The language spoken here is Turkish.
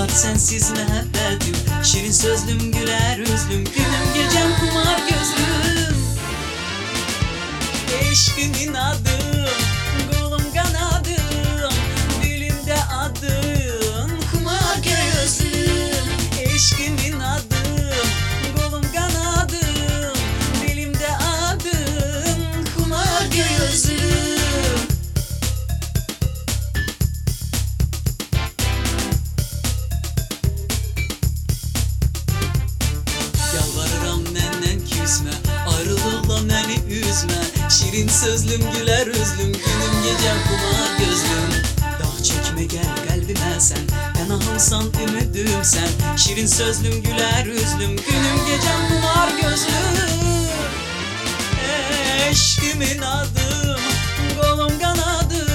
Hayat sensiz müebbetim, şirin sözlüm güler üzlüm, günüm gecem kumar gözlüm. Eşkimin adım, kolum kanadım, dilimde adın kumar gözlüm. Eşkimin adım, kolum kanadım, dilimde adın kumar gözlüm. Yalvarıram menden küsme, ayrılıkla beni üzme. Şirin sözlüm güler üzlüm, günüm gecem kumar gözlüm. Dağ çekme gel kalbime sen, penahımsan ümüdüm sen. Şirin sözlüm güler üzlüm, günüm gecem kumar gözlüm. Eşkimin adım, kolum kanadım,